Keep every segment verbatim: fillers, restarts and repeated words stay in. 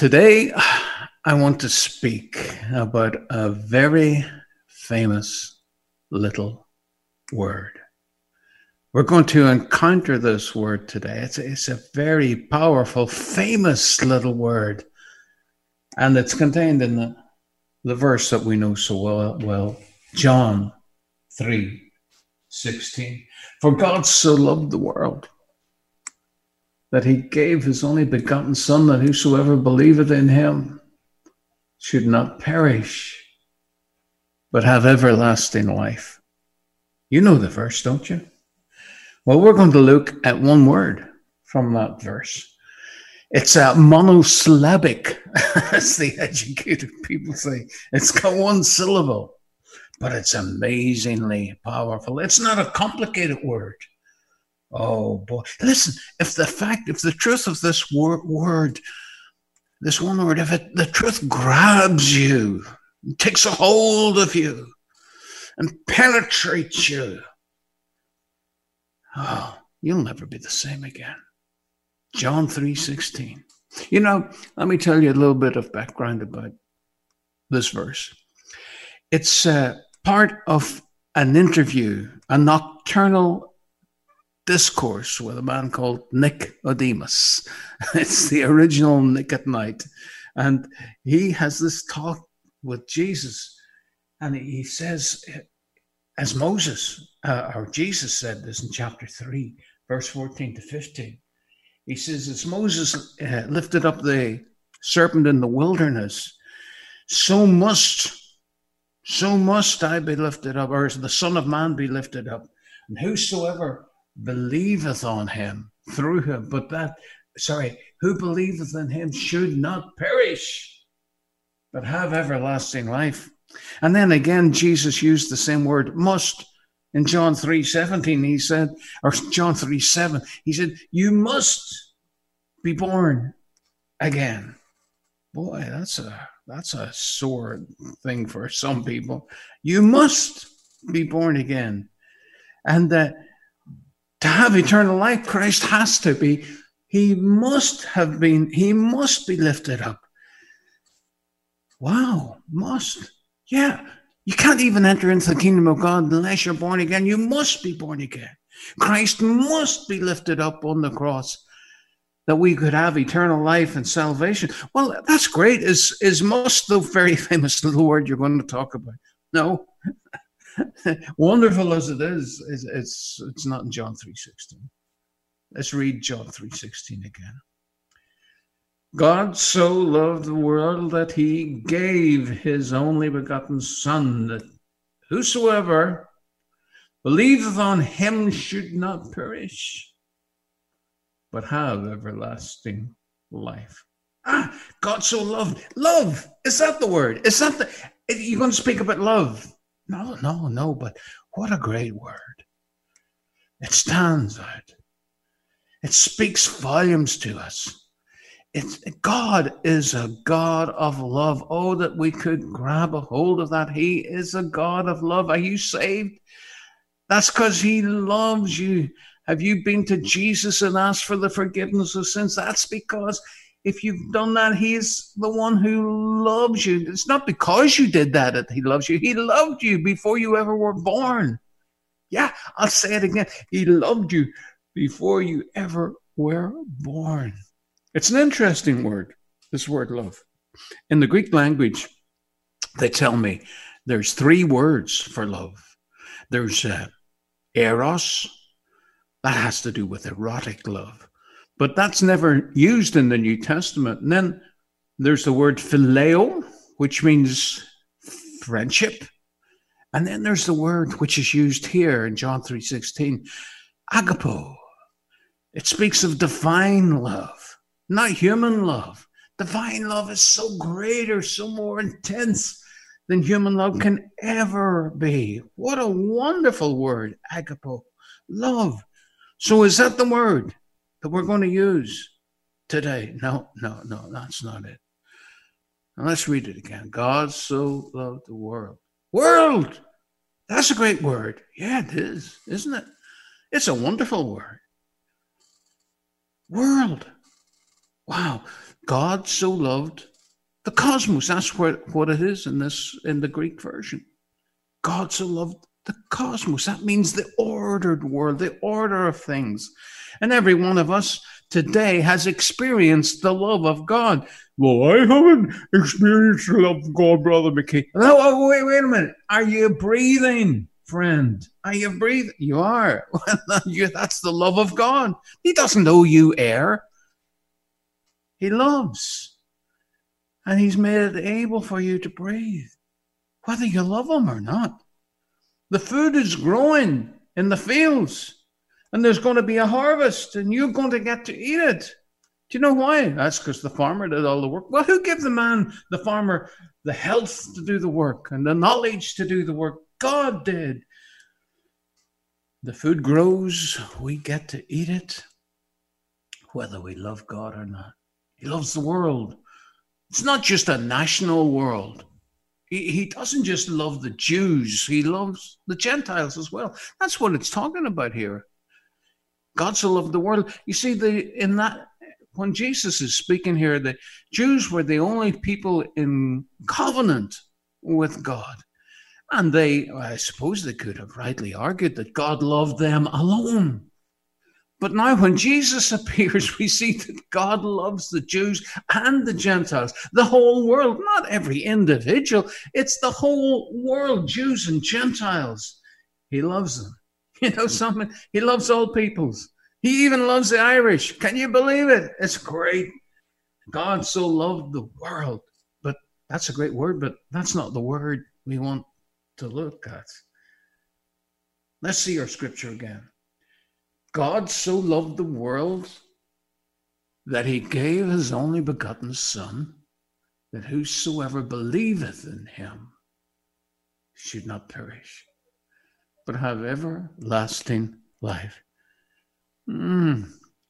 Today, I want to speak about a very famous little word. We're going to encounter this word today. It's a, it's a very powerful, famous little word. And it's contained in the, the verse that we know so well, well John three sixteen. For God so loved the world that he gave his only begotten Son, that whosoever believeth in him should not perish, but have everlasting life. You know the verse, don't you? Well, we're going to look at one word from that verse. It's a monosyllabic, as the educated people say. It's got one syllable, but it's amazingly powerful. It's not a complicated word. Oh boy. Listen, if the fact, if the truth of this wor- word, this one word, if it, the truth grabs you, takes a hold of you, and penetrates you, oh, you'll never be the same again. John three sixteen. You know, let me tell you a little bit of background about this verse. It's uh, part of an interview, a nocturnal discourse with a man called Nicodemus. It's the original Nick at Night. And he has this talk with Jesus. And he says, as Moses, uh, or Jesus said this in chapter three, verse fourteen to fifteen. He says, as Moses uh, lifted up the serpent in the wilderness, so must, so must I be lifted up, or the Son of Man be lifted up. And whosoever believeth on him through him, but that, sorry, who believeth in him should not perish, but have everlasting life. And then again, Jesus used the same word, must, in John three seventeen. He said, or John three seven, he said, you must be born again. Boy, that's a that's a sore thing for some people. You must be born again. And that uh, to have eternal life, Christ has to be, he must have been, he must be lifted up. Wow, must. Yeah, you can't even enter into the kingdom of God unless you're born again. You must be born again. Christ must be lifted up on the cross that we could have eternal life and salvation. Well, that's great. Is, is must the very famous little word you're going to talk about? No. Wonderful as it is, it's, it's it's not in John three sixteen. Let's read John three sixteen again. God so loved the world that he gave his only begotten Son, that whosoever believeth on him should not perish, but have everlasting life. Ah, God so loved. Love, is that the word? Is that the, you're going to speak about love? No, no, no, but what a great word. It stands out. It speaks volumes to us. It's, God is a God of love. Oh, that we could grab a hold of that. He is a God of love. Are you saved? That's because he loves you. Have you been to Jesus and asked for the forgiveness of sins? That's because if you've done that, he's the one who loves you. It's not because you did that that he loves you. He loved you before you ever were born. Yeah, I'll say it again. He loved you before you ever were born. It's an interesting word, this word love. In the Greek language, they tell me there's three words for love. There's uh, eros. That has to do with erotic love. But that's never used in the New Testament. And then there's the word phileo, which means friendship. And then there's the word which is used here in John three sixteen, agapo. It speaks of divine love, not human love. Divine love is so greater, so more intense than human love can ever be. What a wonderful word, agapo, love. So is that the word that we're going to use today? No, no, no, that's not it. Now let's read it again. God so loved the world. World! That's a great word. Yeah, it is, isn't it? It's a wonderful word. World. Wow. God so loved the cosmos. That's what, what it is in this in the Greek version. God so loved the cosmos. That means the ordered world, the order of things. And every one of us today has experienced the love of God. Well, I haven't experienced the love of God, Brother McKee. No, wait, wait a minute. Are you breathing, friend? Are you breathing? You are. That's the love of God. He doesn't owe you air. He loves. And he's made it able for you to breathe, whether you love him or not. The food is growing in the fields, and there's going to be a harvest, and you're going to get to eat it. Do you know why? That's because the farmer did all the work. Well, who gave the man, the farmer, the health to do the work and the knowledge to do the work? God did. The food grows, we get to eat it, whether we love God or not. He loves the world. It's not just a national world. He, he doesn't just love the Jews. He loves the Gentiles as well. That's what it's talking about here. God so loved the world. You see, the in that when Jesus is speaking here, the Jews were the only people in covenant with God. And they, I suppose they could have rightly argued that God loved them alone. But now when Jesus appears, we see that God loves the Jews and the Gentiles, the whole world, not every individual. It's the whole world, Jews and Gentiles. He loves them. You know something? He loves all peoples. He even loves the Irish. Can you believe it? It's great. God so loved the world. But that's a great word, but that's not the word we want to look at. Let's see our scripture again. God so loved the world that he gave his only begotten Son, that whosoever believeth in him should not perish, but have everlasting life. Mm.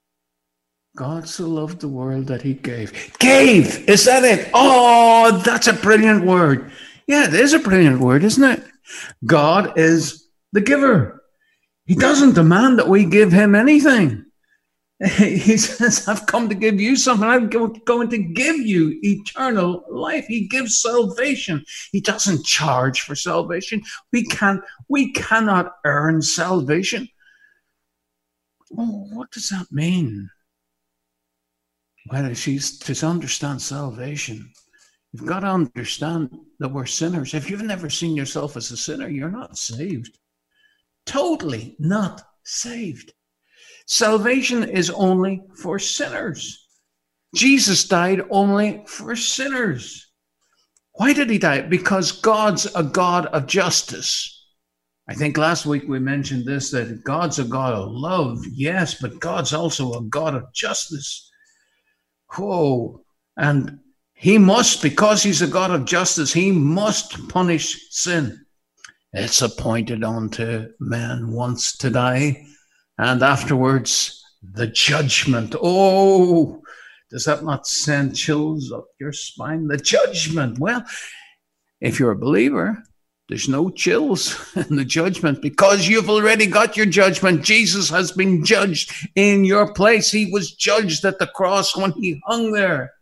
God so loved the world that he gave. Gave! Is that it? Oh, that's a brilliant word. Yeah, it is a brilliant word, isn't it? God is the giver. He doesn't demand that we give him anything. He says, I've come to give you something. I'm going to give you eternal life. He gives salvation. He doesn't charge for salvation. We can't, we cannot earn salvation. Oh, what does that mean? Well, she's to understand salvation. You've got to understand that we're sinners. If you've never seen yourself as a sinner, you're not saved. Totally not saved. Salvation is only for sinners. Jesus died only for sinners. Why did he die? Because God's a God of justice. I think last week we mentioned this, that God's a God of love. Yes, but God's also a God of justice. Oh, and he must, because he's a God of justice, he must punish sin. It's appointed unto man once to die, and afterwards the judgment. Oh, does that not send chills up your spine? The judgment. Well, if you're a believer, there's no chills in the judgment because you've already got your judgment. Jesus has been judged in your place. He was judged at the cross when he hung there.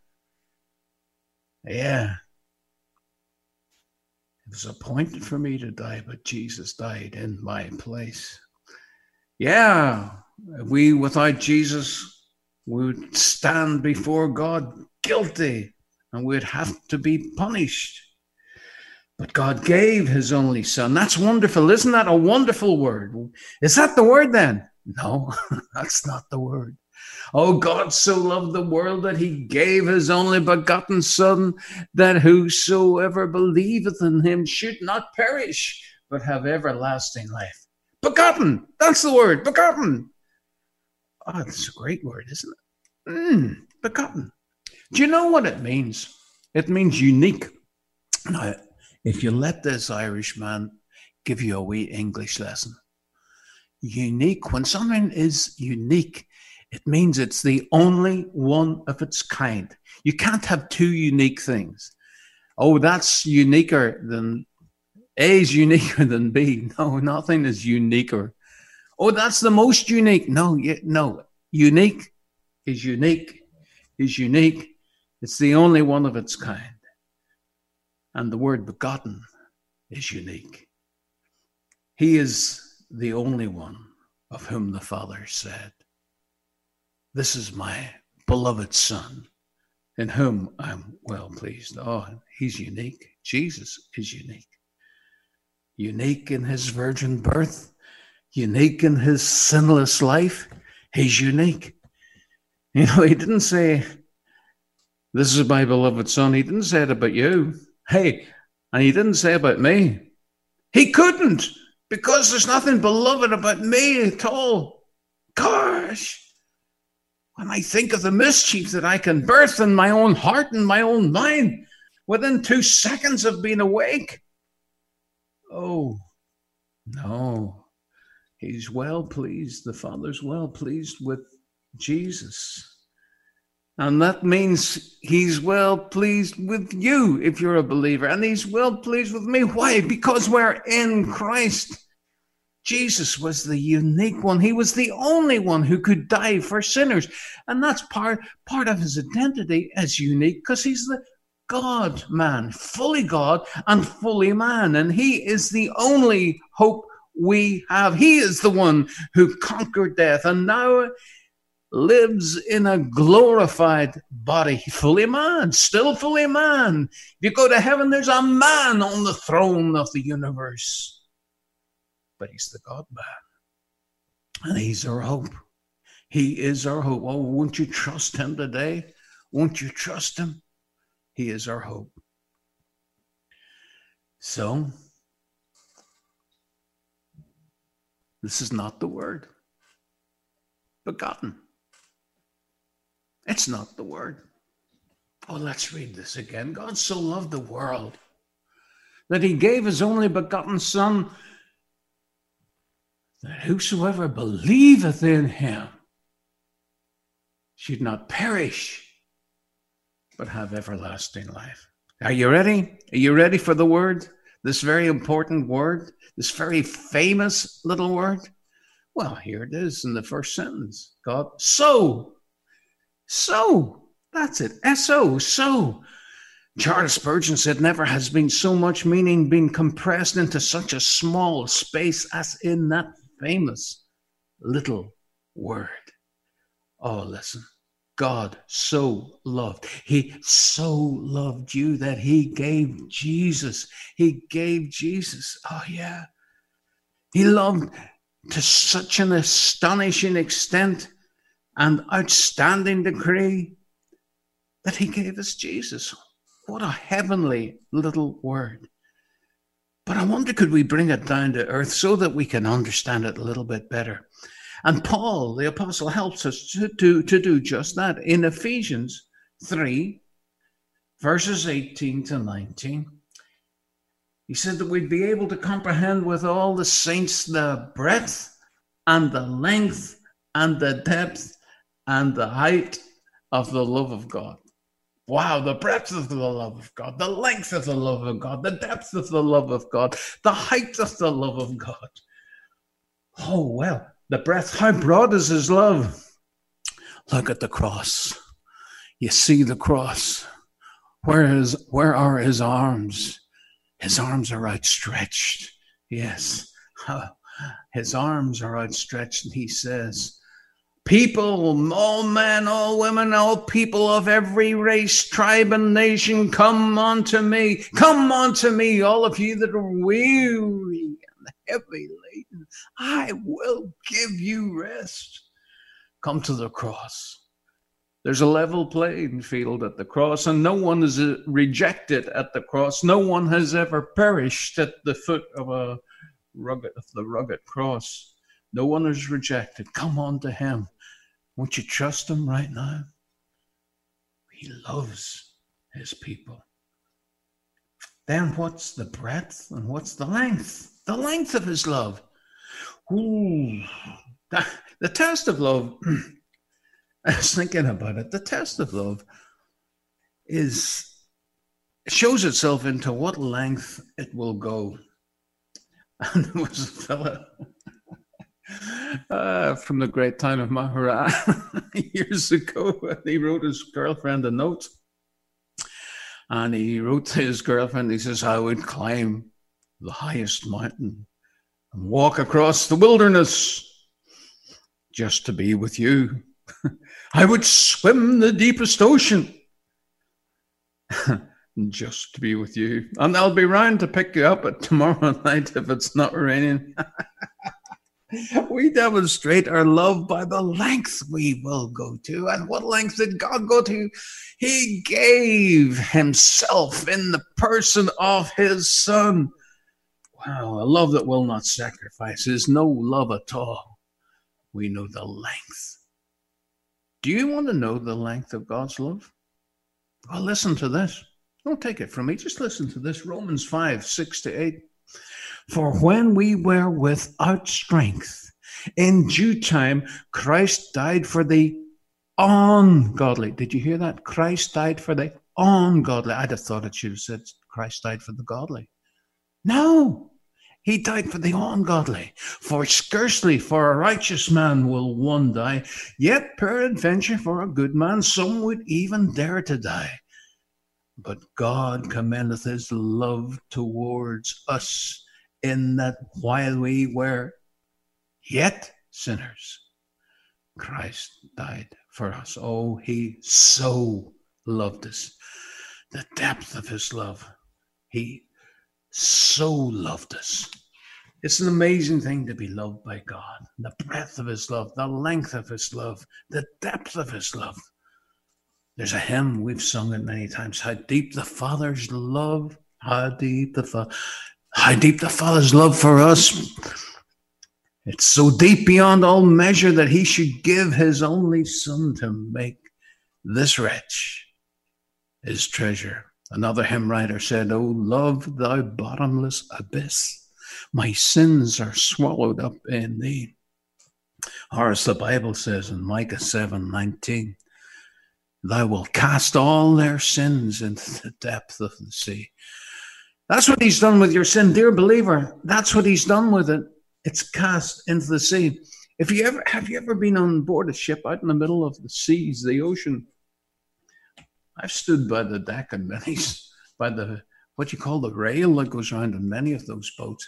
Yeah. It was appointed for me to die, but Jesus died in my place. Yeah, we without Jesus would stand before God guilty and we'd have to be punished. But God gave his only Son. That's wonderful. Isn't that a wonderful word? Is that the word then? No, that's not the word. Oh, God so loved the world that he gave his only begotten Son, that whosoever believeth in him should not perish, but have everlasting life. Begotten. That's the word. Begotten. Oh, that's a great word, isn't it? Mm, begotten. Do you know what it means? It means unique. Now, if you let this Irishman give you a wee English lesson. Unique. When something is unique, it means it's the only one of its kind. You can't have two unique things. Oh, that's uniquer than, A is uniquer than B. No, nothing is uniquer. Oh, that's the most unique. No, no. Unique is unique is unique. It's the only one of its kind. And the word begotten is unique. He is the only one of whom the Father said, "This is my beloved Son, in whom I'm well pleased." Oh, he's unique. Jesus is unique. Unique in his virgin birth, unique in his sinless life. He's unique. You know, he didn't say, "This is my beloved Son." He didn't say it about you. Hey, and he didn't say about me. He couldn't, because there's nothing beloved about me at all. Gosh, when I think of the mischief that I can birth in my own heart and my own mind within two seconds of being awake. Oh, no. He's well pleased. The Father's well pleased with Jesus. And that means he's well pleased with you if you're a believer. And he's well pleased with me. Why? Because we're in Christ. Jesus was the unique one. He was the only one who could die for sinners. And that's part, part of his identity as unique, because he's the God man, fully God and fully man. And he is the only hope we have. He is the one who conquered death and now lives in a glorified body, fully man, still fully man. If you go to heaven, there's a man on the throne of the universe. But he's the God man. And he's our hope. He is our hope. Oh, won't you trust him today? Won't you trust him? He is our hope. So, this is not the word begotten. It's not the word. Oh, let's read this again. God so loved the world that he gave his only begotten Son, that whosoever believeth in him should not perish, but have everlasting life. Are you ready? Are you ready for the word? This very important word? This very famous little word? Well, here it is in the first sentence. God, so, so, that's it. S O, so. Charles Spurgeon said, never has been so much meaning been compressed into such a small space as in that famous little word. Oh, listen. God so loved. He so loved you that he gave Jesus. He gave Jesus. Oh, yeah. He loved to such an astonishing extent and outstanding degree that he gave us Jesus. What a heavenly little word. But I wonder, could we bring it down to earth so that we can understand it a little bit better? And Paul, the apostle, helps us to do, to do just that in Ephesians three, verses eighteen to nineteen. He said that we'd be able to comprehend with all the saints the breadth and the length and the depth and the height of the love of God. Wow, the breadth of the love of God, the length of the love of God, the depth of the love of God, the height of the love of God. Oh, well, the breadth, how broad is his love? Look at the cross. You see the cross. Where is, where are his arms? His arms are outstretched. Yes, his arms are outstretched, and he says, people, all men, all women, all people of every race, tribe, and nation, come unto me. Come unto me, all of you that are weary and heavy laden. I will give you rest. Come to the cross. There's a level playing field at the cross, and no one is rejected at the cross. No one has ever perished at the foot of a rugged, of the rugged cross. No one is rejected. Come on to him. Won't you trust him right now? He loves his people. Then what's the breadth and what's the length? The length of his love. Ooh, the, the test of love, I was thinking about it. The test of love is, shows itself into what length it will go. And there was a fella uh, from the great town of Mahara years ago. He wrote his girlfriend a note. And he wrote to his girlfriend, he says, I would climb the highest mountain and walk across the wilderness just to be with you. I would swim the deepest ocean just to be with you. And I'll be round to pick you up at tomorrow night if it's not raining. We demonstrate our love by the length we will go to. And what length did God go to? He gave himself in the person of his Son. Wow, a love that will not sacrifice is no love at all. We know the length. Do you want to know the length of God's love? Well, listen to this. Don't take it from me. Just listen to this. Romans five, six to eight. For when we were without strength, in due time, Christ died for the ungodly. Did you hear that? Christ died for the ungodly. I'd have thought it should have said Christ died for the godly. No, he died for the ungodly. For scarcely for a righteous man will one die, yet peradventure for a good man some would even dare to die. But God commendeth his love towards us, in that while we were yet sinners, Christ died for us. Oh, he so loved us. The depth of his love. He so loved us. It's an amazing thing to be loved by God. The breadth of his love, the length of his love, the depth of his love. There's a hymn, we've sung it many times. How deep the Father's love, how deep the Father... How deep the Father's love for us. It's so deep beyond all measure that he should give his only Son to make this wretch his treasure. Another hymn writer said, O love, thou bottomless abyss, my sins are swallowed up in thee. Or as the Bible says in Micah seven nineteen, thou wilt cast all their sins into the depth of the sea. That's what he's done with your sin, dear believer. That's what he's done with it. It's cast into the sea. If you ever have you ever been on board a ship out in the middle of the seas, the ocean? I've stood by the deck and many, by the what you call the rail that goes around in many of those boats.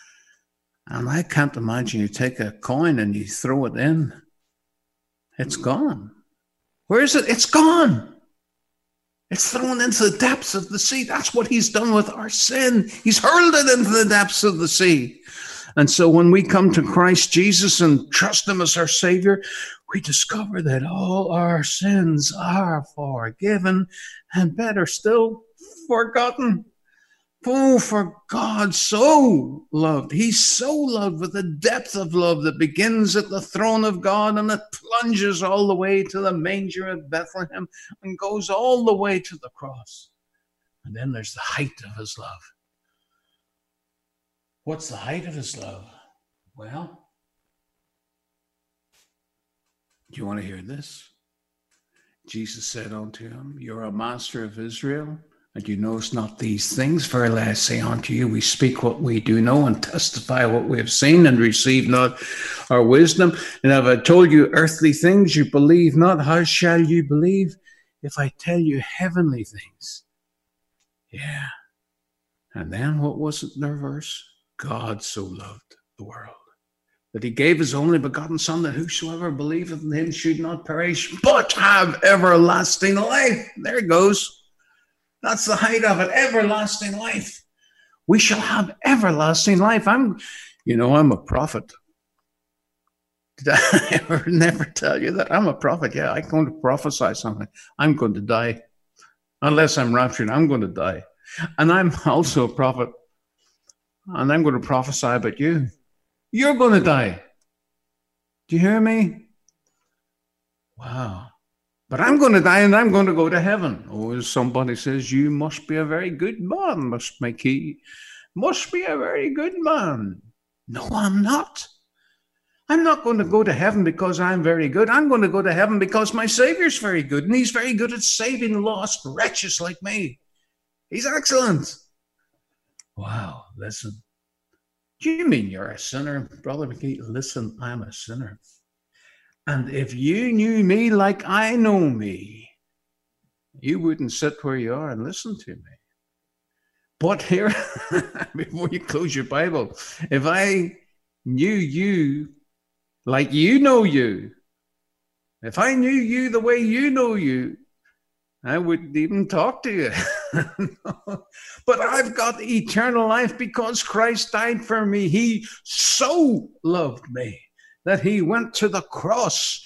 And I can't imagine you take a coin and you throw it in. It's gone. Where is it? It's gone. It's thrown into the depths of the sea. That's what he's done with our sin. He's hurled it into the depths of the sea. And so when we come to Christ Jesus and trust him as our Savior, we discover that all our sins are forgiven and better still, forgotten. Oh, for God so loved. He's so loved with the depth of love that begins at the throne of God and it plunges all the way to the manger of Bethlehem and goes all the way to the cross. And then there's the height of his love. What's the height of his love? Well, do you want to hear this? Jesus said unto him, you're a master of Israel, and you know not these things. Verily I say unto you, we speak what we do know and testify what we have seen and receive not our wisdom. And if I told you earthly things, you believe not. How shall you believe if I tell you heavenly things? Yeah. And then what was it in their verse? God so loved the world that he gave his only begotten Son, that whosoever believeth in him should not perish, but have everlasting life. There it goes. That's the height of it, everlasting life. We shall have everlasting life. I'm, you know, I'm a prophet. Did I ever never tell you that? I'm a prophet. Yeah, I'm going to prophesy something. I'm going to die. Unless I'm raptured, I'm going to die. And I'm also a prophet. And I'm going to prophesy about you. You're going to die. Do you hear me? Wow. But I'm going to die and I'm going to go to heaven. Oh, somebody says, you must be a very good man, must make he. Must be a very good man. No, I'm not. I'm not going to go to heaven because I'm very good. I'm going to go to heaven because my Savior's very good. And he's very good at saving lost wretches like me. He's excellent. Wow, listen. Do you mean you're a sinner? Brother McGee, listen, I'm a sinner. And if you knew me like I know me, you wouldn't sit where you are and listen to me. But here, before you close your Bible, if I knew you like you know you, if I knew you the way you know you, I wouldn't even talk to you. But I've got eternal life because Christ died for me. He so loved me that he went to the cross.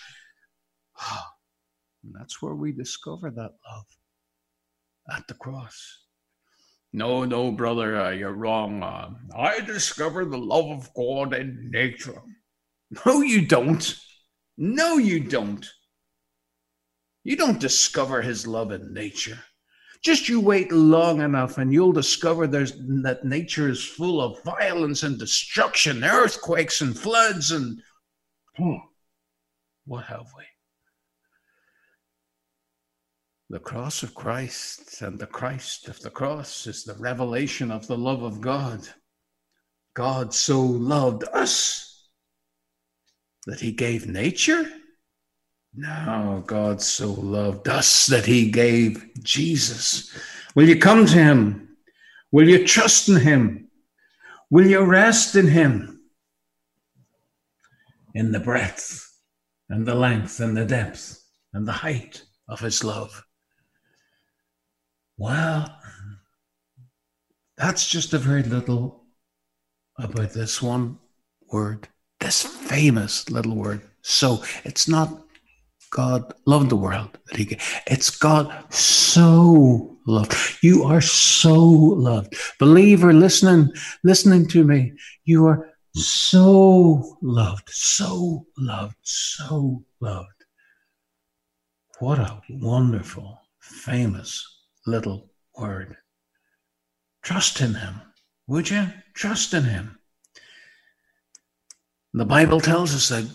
And that's where we discover that love, at the cross. No, no, brother, uh, you're wrong. Uh, I discover the love of God in nature. No, you don't. No, you don't. You don't discover his love in nature. Just you wait long enough and you'll discover there's, that nature is full of violence and destruction, earthquakes and floods and... Oh, what have we? The cross of Christ and the Christ of the cross is the revelation of the love of God. God so loved us that he gave nature? No, God so loved us that he gave Jesus. Will you come to him? Will you trust in him? Will you rest in him? In the breadth and the length and the depth and the height of his love. Well, that's just a very little about this one word, this famous little word. So it's not God loved the world that he gave. It's God so loved. You are so loved. Believer, listening, listening to me, you are so loved, so loved, so loved. What a wonderful, famous little word. Trust in him, would you? Trust in him. The Bible tells us that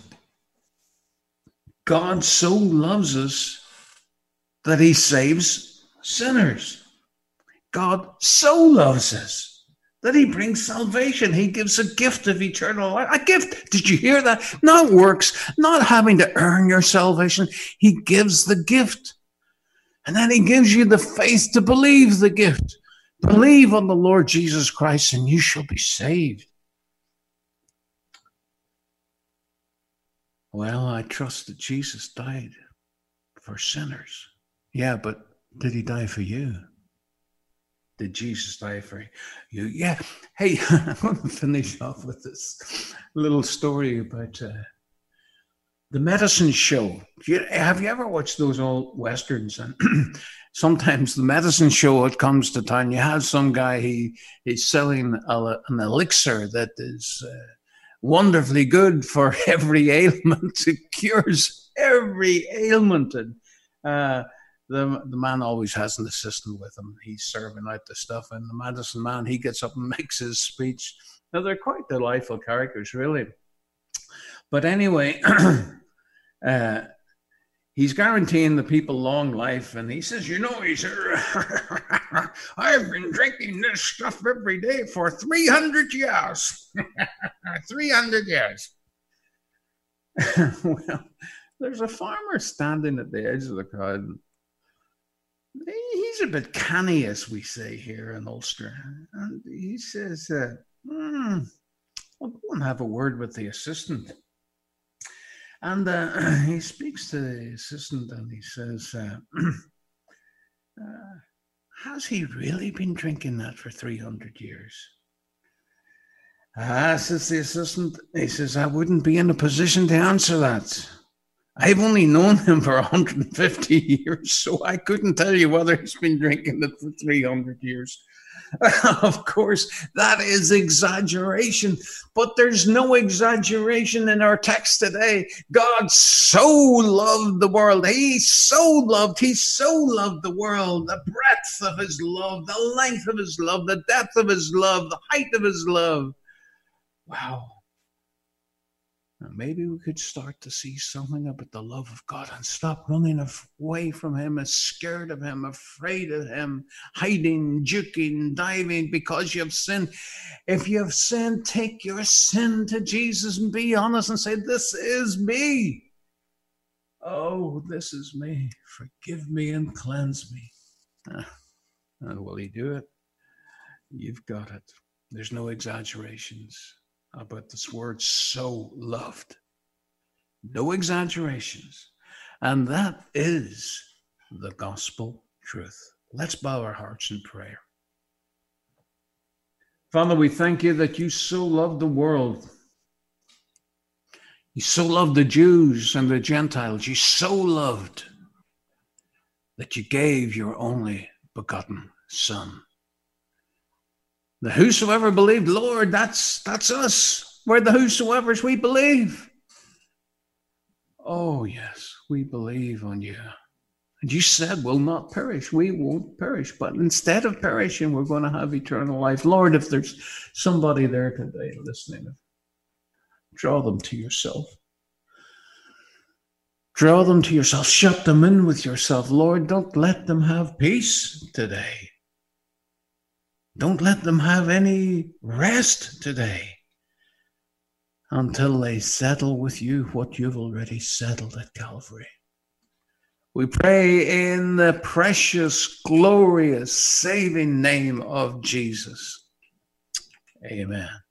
God so loves us that he saves sinners. God so loves us that he brings salvation. He gives a gift of eternal life. A gift. Did you hear that? Not works, not having to earn your salvation. He gives the gift. And then he gives you the faith to believe the gift. Believe on the Lord Jesus Christ and you shall be saved. Well, I trust that Jesus died for sinners. Yeah, but did he die for you? Did Jesus die for you? Yeah. Hey, I'm going to finish off with this little story about uh, the medicine show. Have you ever watched those old westerns? And sometimes the medicine show, it comes to town, you have some guy, he he's selling a, an elixir that is uh, wonderfully good for every ailment. It cures every ailment. And uh, the, the man always has an assistant with him. He's serving out the stuff. And the medicine man, he gets up and makes his speech. Now, they're quite delightful characters, really. But anyway, uh, he's guaranteeing the people long life. And he says, you know, he says, I've been drinking this stuff every day for three hundred years. three hundred years. Well, there's a farmer standing at the edge of the crowd. He's a bit canny, as we say here in Ulster. And he says, uh, hmm, I'll go and have a word with the assistant. And uh, he speaks to the assistant and he says, uh, uh, has he really been drinking that for three hundred years? Ah, says the assistant. He says, I wouldn't be in a position to answer that. I've only known him for one hundred fifty years, so I couldn't tell you whether he's been drinking it for three hundred years. Of course, that is exaggeration, but there's no exaggeration in our text today. God so loved the world. He so loved, he so loved the world, the breadth of his love, the length of his love, the depth of his love, the height of his love. Wow. Maybe we could start to see something about the love of God and stop running away from him, and scared of him, afraid of him, hiding, juking, diving because you've sinned. If you've sinned, take your sin to Jesus and be honest and say, this is me. Oh, this is me. Forgive me and cleanse me. And will he do it? You've got it. There's no exaggerations about this word, so loved. No exaggerations. And that is the gospel truth. Let's bow our hearts in prayer. Father, we thank you that you so loved the world. You so loved the Jews and the Gentiles. You so loved that you gave your only begotten Son. The whosoever believed, Lord, that's that's us. We're the whosoevers, we believe. Oh, yes, we believe on you. And you said we'll not perish. We won't perish. But instead of perishing, we're going to have eternal life. Lord, if there's somebody there today listening, draw them to yourself. Draw them to yourself. Shut them in with yourself. Lord, don't let them have peace today. Don't let them have any rest today until they settle with you what you've already settled at Calvary. We pray in the precious, glorious, saving name of Jesus. Amen.